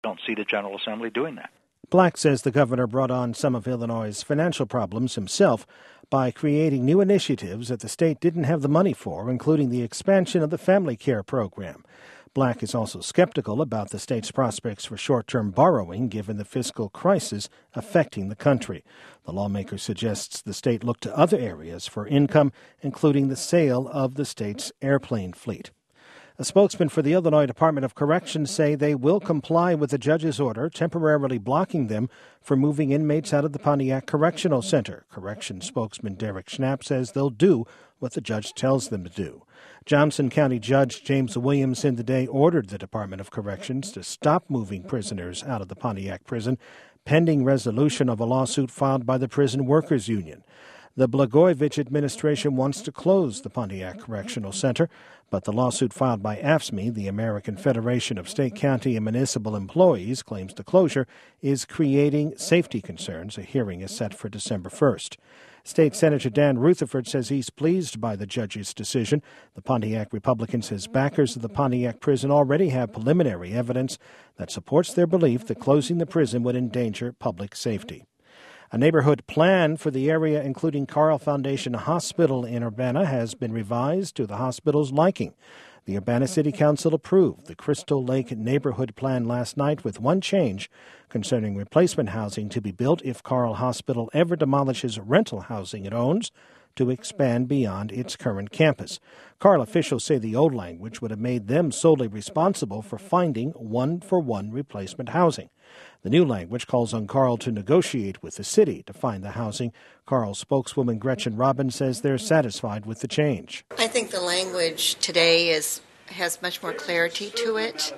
don't see the General Assembly doing that. Black says the governor brought on some of Illinois' financial problems himself by creating new initiatives that the state didn't have the money for, including the expansion of the family care program. Black is also skeptical about the state's prospects for short-term borrowing given the fiscal crisis affecting the country. The lawmaker suggests the state look to other areas for income, including the sale of the state's airplane fleet. A spokesman for the Illinois Department of Corrections say they will comply with the judge's order temporarily blocking them from moving inmates out of the Pontiac Correctional Center. Corrections spokesman Derek Schnapp says they'll do what the judge tells them to do. Johnson County Judge James Williams in the day ordered the Department of Corrections to stop moving prisoners out of the Pontiac prison, pending resolution of a lawsuit filed by the Prison Workers Union. The Blagojevich administration wants to close the Pontiac Correctional Center, but the lawsuit filed by AFSCME, the American Federation of State, County, and Municipal Employees, claims the closure is creating safety concerns. A hearing is set for December 1st. State Senator Dan Rutherford says he's pleased by the judge's decision. The Pontiac Republican says backers of the Pontiac prison already have preliminary evidence that supports their belief that closing the prison would endanger public safety. A neighborhood plan for the area, including Carle Foundation Hospital in Urbana, has been revised to the hospital's liking. The Urbana City Council approved the Crystal Lake neighborhood plan last night with one change concerning replacement housing to be built if Carle Hospital ever demolishes rental housing it owns to expand beyond its current campus. Carle officials say the old language would have made them solely responsible for finding one-for-one replacement housing. The new language calls on Carle to negotiate with the city to find the housing. Carle spokeswoman Gretchen Robbins says they're satisfied with the change. I think the language today has much more clarity to it,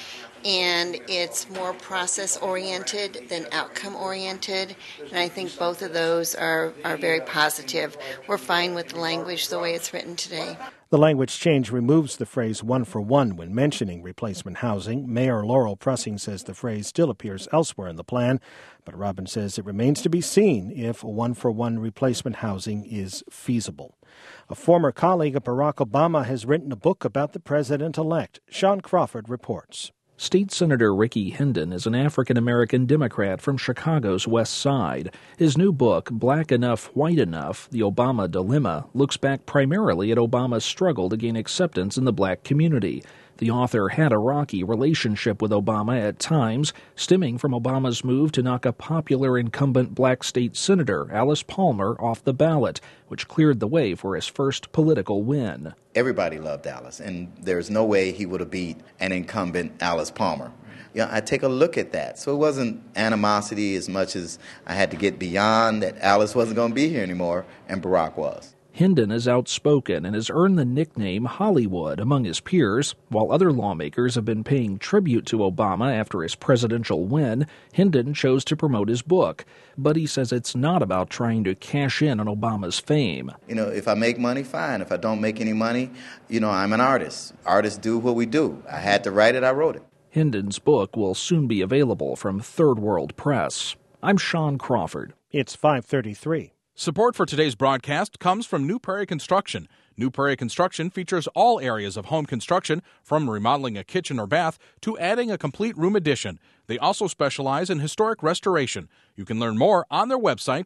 and it's more process-oriented than outcome-oriented, and I think both of those are very positive. We're fine with the language the way it's written today. The language change removes the phrase one-for-one when mentioning replacement housing. Mayor Laurel Pressing says the phrase still appears elsewhere in the plan, but Robbins says it remains to be seen if one-for-one replacement housing is feasible. A former colleague of Barack Obama has written a book about the president-elect. Sean Crawford reports. State Senator Ricky Hendon is an African-American Democrat from Chicago's West Side. His new book, Black Enough, White Enough, The Obama Dilemma, looks back primarily at Obama's struggle to gain acceptance in the black community. The author had a rocky relationship with Obama at times, stemming from Obama's move to knock a popular incumbent black state senator, Alice Palmer, off the ballot, which cleared the way for his first political win. Everybody loved Alice, and there's no way he would have beat an incumbent Alice Palmer. I take a look at that. So it wasn't animosity as much as I had to get beyond that Alice wasn't going to be here anymore, and Barack was. Hendon is outspoken and has earned the nickname Hollywood among his peers. While other lawmakers have been paying tribute to Obama after his presidential win, Hendon chose to promote his book. But he says it's not about trying to cash in on Obama's fame. If I make money, fine. If I don't make any money, I'm an artist. Artists do what we do. I had to write it, I wrote it. Hendon's book will soon be available from Third World Press. I'm Sean Crawford. It's 5:33. Support for today's broadcast comes from New Prairie Construction. New Prairie Construction features all areas of home construction, from remodeling a kitchen or bath to adding a complete room addition. They also specialize in historic restoration. You can learn more on their website,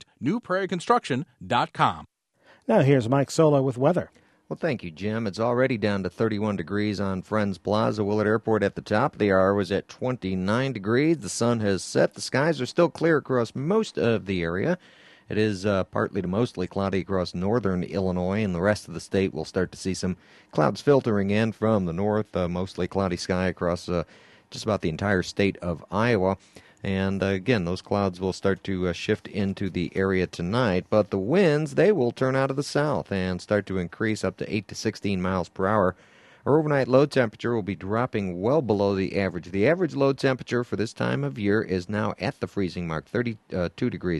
newprairieconstruction.com. Now here's Mike Solo with weather. Well, thank you, Jim. It's already down to 31 degrees on Friends Plaza. Willard Airport at the top of the hour was at 29 degrees. The sun has set. The skies are still clear across most of the area. It is partly to mostly cloudy across northern Illinois, and the rest of the state will start to see some clouds filtering in from the north, mostly cloudy sky across just about the entire state of Iowa. And again, those clouds will start to shift into the area tonight, but the winds, they will turn out of the south and start to increase up to 8 to 16 miles per hour. Our overnight low temperature will be dropping well below the average. The average low temperature for this time of year is now at the freezing mark, 32 degrees.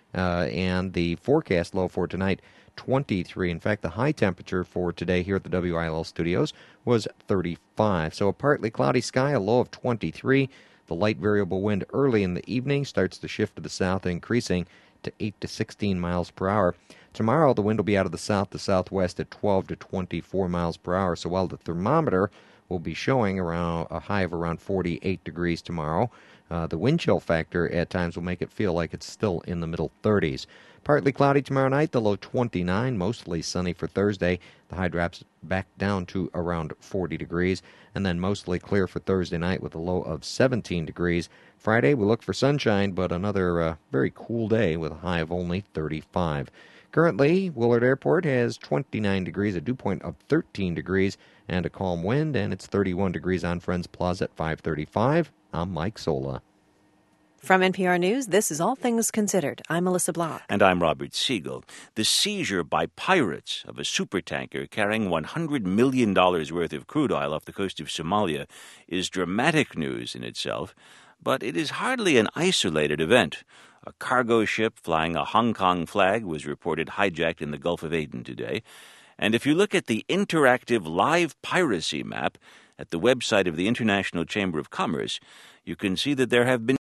And the forecast low for tonight, 23. In fact, the high temperature for today here at the WILL studios was 35. So a partly cloudy sky, a low of 23. The light variable wind early in the evening starts to shift to the south, increasing to 8 to 16 miles per hour. Tomorrow, the wind will be out of the south to southwest at 12 to 24 miles per hour. So while the thermometer will be showing around a high of around 48 degrees tomorrow. The wind chill factor at times will make it feel like it's still in the middle 30s. Partly cloudy tomorrow night, the low 29, mostly sunny for Thursday. The high drops back down to around 40 degrees, and then mostly clear for Thursday night with a low of 17 degrees. Friday, we look for sunshine, but another very cool day with a high of only 35. Currently, Willard Airport has 29 degrees, a dew point of 13 degrees, and a calm wind, and it's 31 degrees on Friends Plaza at 535. I'm Mike Sola. From NPR News, this is All Things Considered. I'm Melissa Block. And I'm Robert Siegel. The seizure by pirates of a supertanker carrying $100 million worth of crude oil off the coast of Somalia is dramatic news in itself, but it is hardly an isolated event. A cargo ship flying a Hong Kong flag was reported hijacked in the Gulf of Aden today. And if you look at the interactive live piracy map at the website of the International Chamber of Commerce, you can see that there have been